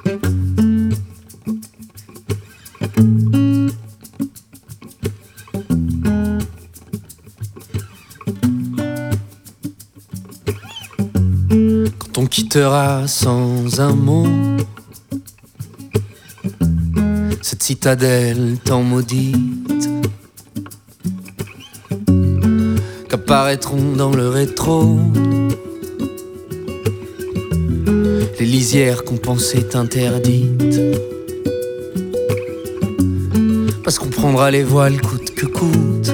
Quand on quittera sans un mot cette citadelle tant maudite, qu'apparaîtront dans le rétro les lisières qu'on pensait interdites, parce qu'on prendra les voiles coûte que coûte.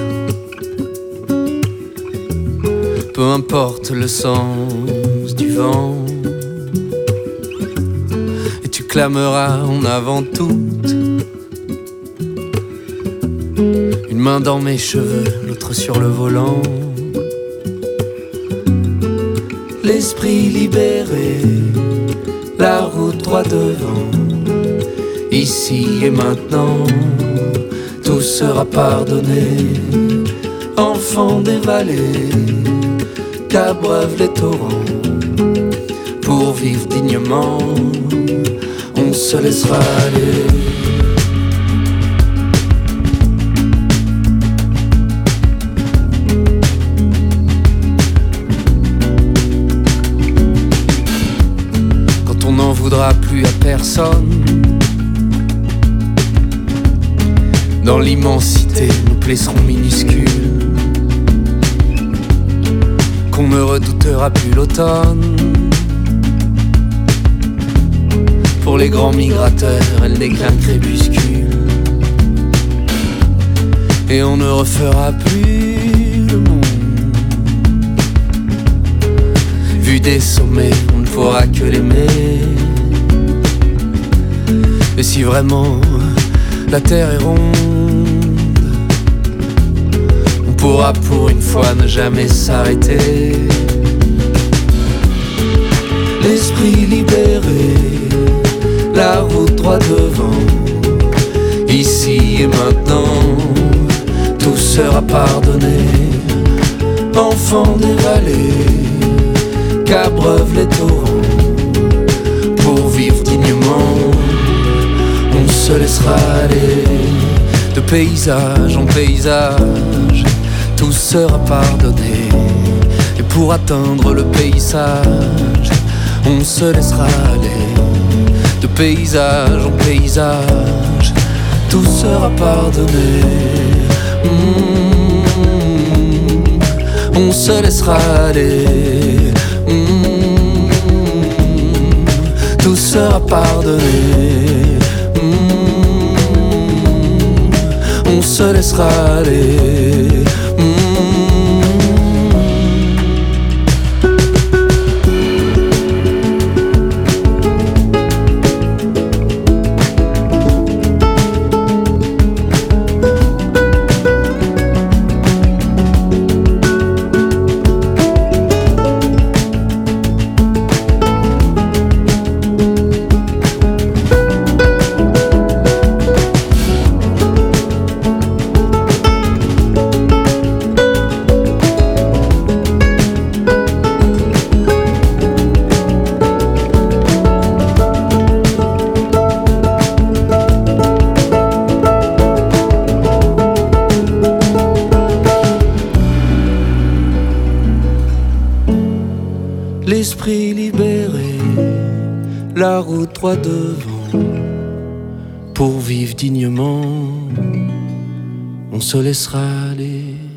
Peu importe le sens du vent, et tu clameras en avant toute. Une main dans mes cheveux, l'autre sur le volant. L'esprit libéré, la route droit devant. Ici et maintenant, tout sera pardonné. Enfants des vallées, qu'abreuvent les torrents. Pour vivre dignement, on se laissera aller. Quand on n'en voudra plus à personne, dans l'immensité, nos plaies seront minuscules. On ne redoutera plus l'automne. Pour les grands migrateurs, elle n'est qu'un crépuscule. Et on ne refera plus le monde. Vu des sommets, on ne pourra que l'aimer. Et si vraiment la terre est ronde, pourra pour une fois ne jamais s'arrêter. L'esprit libéré, la route droit devant. Ici et maintenant, tout sera pardonné. Enfants des vallées, qu'abreuvent les torrents. Pour vivre dignement, on se laissera aller. De paysage en paysage, tout sera pardonné. Et pour atteindre le paysage, on se laissera aller. De paysage en paysage, tout sera pardonné. On se laissera aller. Tout sera pardonné. On se laissera aller. L'esprit libéré, la route droit devant. Pour vivre dignement, on se laissera aller.